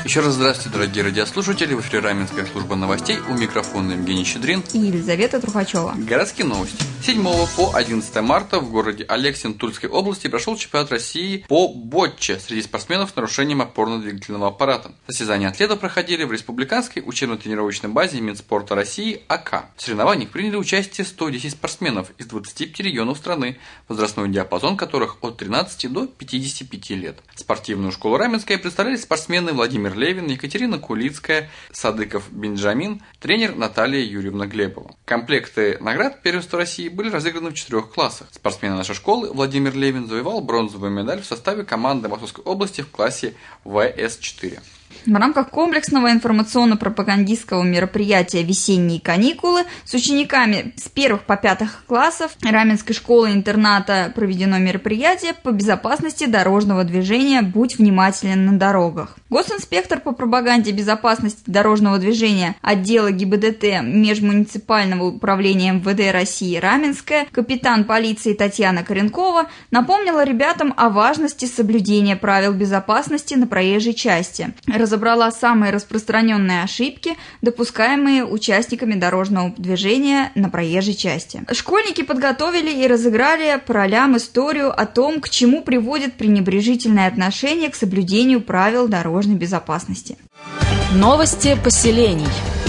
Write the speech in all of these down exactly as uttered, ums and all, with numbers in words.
Еще раз здравствуйте, дорогие радиослушатели. В эфире Раменская служба новостей. У микрофона Евгений Щедрин и Елизавета Трухачева. Городские новости. с седьмого по одиннадцатое марта в городе Алексин Тульской области прошел чемпионат России по ботче среди спортсменов с нарушением опорно-двигательного аппарата. Состязания атлетов проходили в Республиканской учебно-тренировочной базе Минспорта России АК. В соревнованиях приняли участие сто десять спортсменов из двадцати пяти регионов страны, возрастной диапазон которых от тринадцати до пятидесяти пяти лет. Спортивную школу Раменская представляли спортсмены Владимир Левин, Екатерина Кулицкая, Садыков Бенджамин, тренер Наталья Юрьевна Глебова. Комплекты наград первенства России были разыграны в четырех классах. Спортсмен нашей школы Владимир Левин завоевал бронзовую медаль в составе команды Московской области в классе вэ эс четыре. В рамках комплексного информационно-пропагандистского мероприятия «Весенние каникулы» с учениками с первых по пятых классов Раменской школы-интерната проведено мероприятие по безопасности дорожного движения «Будь внимателен на дорогах». Госинспектор по пропаганде безопасности дорожного движения отдела ГИБДД Межмуниципального управления эм вэ дэ России Раменская, капитан полиции Татьяна Коренкова, напомнила ребятам о важности соблюдения правил безопасности на проезжей части. Разобрала самые распространенные ошибки, допускаемые участниками дорожного движения на проезжей части. Школьники подготовили и разыграли по ролям историю о том, к чему приводит пренебрежительное отношение к соблюдению правил дорожной безопасности. Новости поселений.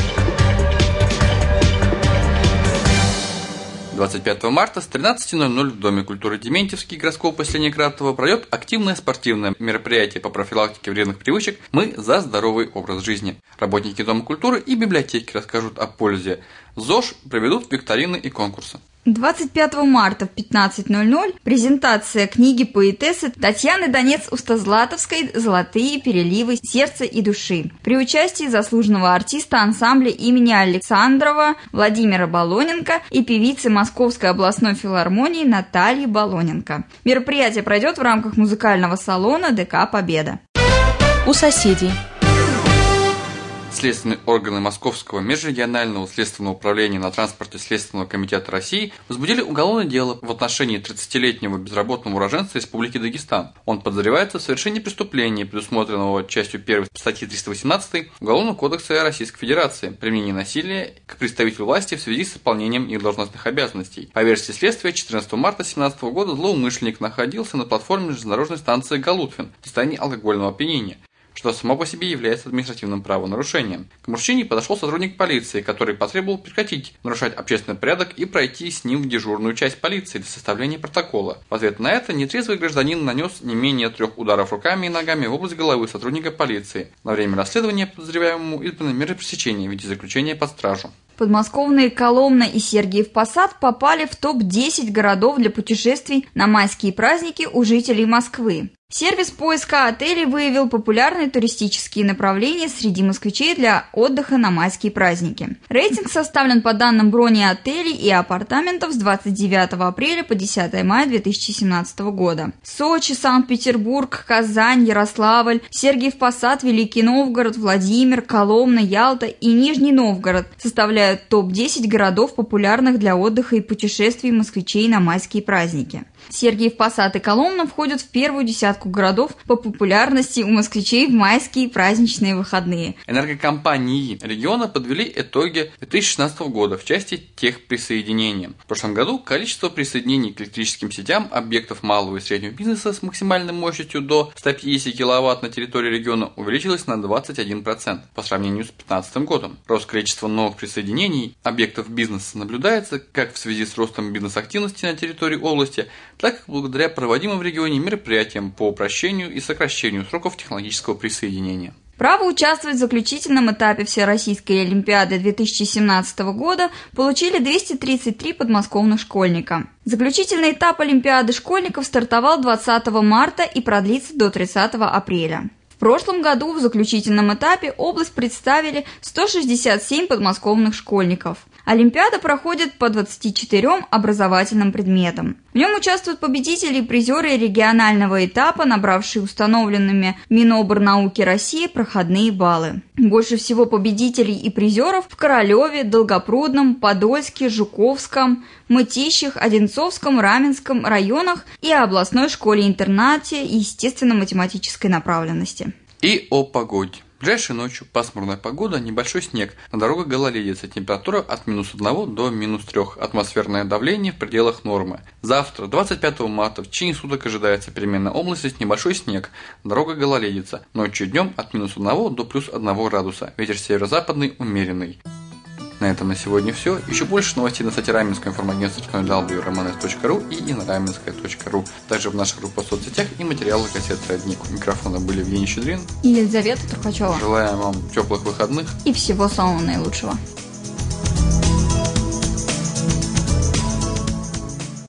двадцать пятого марта с тринадцати ноль-ноль в Доме культуры Дементьевский городского поселения Кратово пройдет активное спортивное мероприятие по профилактике вредных привычек «Мы за здоровый образ жизни». Работники Дома культуры и библиотеки расскажут о пользе ЗОЖ, проведут викторины и конкурсы. двадцать пятого марта в пятнадцать ноль-ноль презентация книги поэтессы Татьяны Донец-Устозлатовской «Золотые переливы сердца и души» при участии заслуженного артиста ансамбля имени Александрова Владимира Болоненко и певицы Московской областной филармонии Натальи Болоненко. Мероприятие пройдет в рамках музыкального салона дэ ка «Победа». У соседей. Следственные органы Московского межрегионального следственного управления на транспорте Следственного комитета России возбудили уголовное дело в отношении тридцатилетнего безработного уроженца Республики Дагестан. Он подозревается в совершении преступления, предусмотренного частью первой статьи триста восемнадцать Уголовного кодекса Российской Федерации, применение насилия к представителю власти в связи с исполнением их должностных обязанностей. По версии следствия, четырнадцатого марта две тысячи семнадцатого года злоумышленник находился на платформе железнодорожной станции Галутфин в состоянии алкогольного опьянения, что само по себе является административным правонарушением. К мужчине подошел сотрудник полиции, который потребовал прекратить нарушать общественный порядок и пройти с ним в дежурную часть полиции для составления протокола. В ответ на это нетрезвый гражданин нанес не менее трех ударов руками и ногами в область головы сотрудника полиции. На время расследования подозреваемому избраны меры пресечения в виде заключения под стражу. Подмосковные Коломна и Сергиев Посад попали в топ десять городов для путешествий на майские праздники у жителей Москвы. Сервис поиска отелей выявил популярные туристические направления среди москвичей для отдыха на майские праздники. Рейтинг составлен по данным брони отелей и апартаментов с двадцать девятого апреля по десятое мая две тысячи семнадцатого года. Сочи, Санкт-Петербург, Казань, Ярославль, Сергиев Посад, Великий Новгород, Владимир, Коломна, Ялта и Нижний Новгород составляют топ десять городов, популярных для отдыха и путешествий москвичей на майские праздники. Сергиев Посад и Коломна входят в первую десятку городов по популярности у москвичей в майские праздничные выходные. Энергокомпании региона подвели итоги две тысячи шестнадцатого года в части техприсоединения. В прошлом году количество присоединений к электрическим сетям объектов малого и среднего бизнеса с максимальной мощностью до ста пятидесяти киловатт на территории региона увеличилось на двадцать один процент по сравнению с две тысячи пятнадцатым годом. Рост количества новых присоединений объектов бизнеса наблюдается как в связи с ростом бизнес-активности на территории области, так и благодаря проводимым в регионе мероприятиям по упрощению и сокращению сроков технологического присоединения. Право участвовать в заключительном этапе Всероссийской Олимпиады две тысячи семнадцатого года получили двести тридцать три подмосковных школьника. Заключительный этап Олимпиады школьников стартовал двадцатого марта и продлится до тридцатого апреля. В прошлом году в заключительном этапе область представили сто шестьдесят семь подмосковных школьников. Олимпиада проходит по двадцати четырем образовательным предметам. В нем участвуют победители и призеры регионального этапа, набравшие установленными Минобрнауки России проходные баллы. Больше всего победителей и призеров в Королеве, Долгопрудном, Подольске, Жуковском, Мытищах, Одинцовском, Раменском районах и областной школе-интернате естественно-математической направленности. И о погоде. Ближайшей ночью пасмурная погода, небольшой снег, на дорогах гололедица, температура от минус одного до минус трёх, атмосферное давление в пределах нормы. Завтра, двадцать пятого марта, в течение суток ожидается переменная облачность, небольшой снег, дорога гололедица, ночью и днем от минус одного до плюс одного градуса, ветер северо-западный умеренный. На этом на сегодня все. Еще больше новостей на сайте Раменского информагентства дабл ю дабл ю дабл ю точка романес точка ру и инраменская точка ру. Также в наших группах в соцсетях и материалах газеты «Родник». У микрофона были Евгений Щедрин и Елизавета Трухачева. Желаем вам теплых выходных и всего самого наилучшего.